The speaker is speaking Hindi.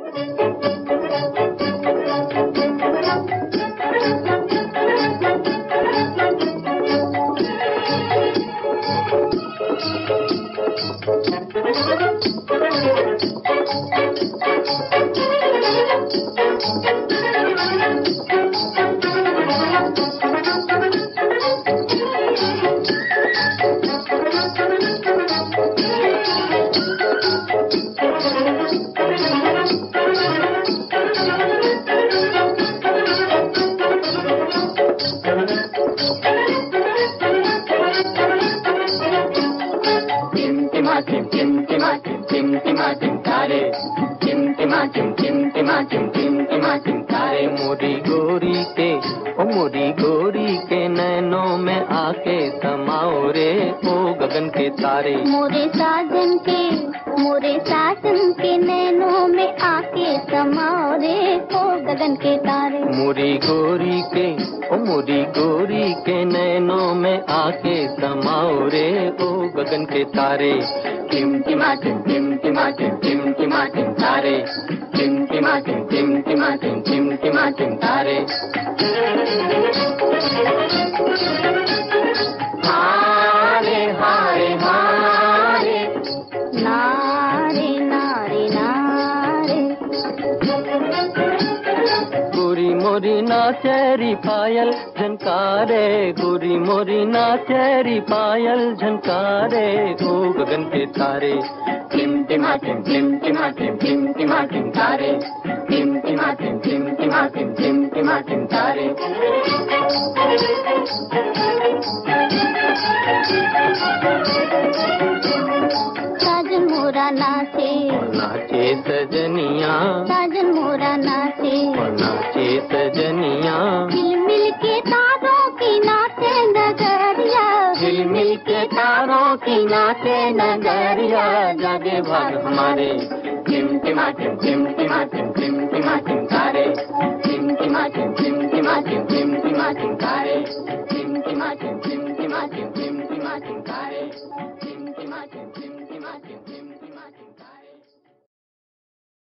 तारे मोरी गोरी के ओ मोरी गोरी के नैनों में आके समाओ रे ओ गगन के तारे। मोरे साजन के नैनों में आके समाओ रे ओ गगन के तारे। मोरी गोरी के ओ मोरी गोरी के नैनों में आके समाओ रे ओ गगन के तारे। टिमटिमाटिम टिमटिमाटिम टिमटिमाटिम तारे, टिमटिमाटिम टिमटिमाटिम टिमटिमाटिम तारे। हारे हारे हारे नारे नारे नारे। गोरी मोरी नाचेरी पायल झनकारे, गोरी मोरी नाचेरी पायल झनकारे ओ गगन के तारे। टिमटिमाटिम टिमटिमाटिम टिमटिमाटिम तारे, टिमटिमाटिम टिमटिमाटिम टिमटिमाटिम तारे। साजन मोरा नाचे नाचे सजनिया, साजन मोरा नाचे नाचे सजनिया। मिल के तारों की नाचे नगरिया, मिल के तारों की नाचे नगरिया। जागे भाग हमारे टिमटिमाटिम टिमटिमाटिम टिमटिमाटिम तारे।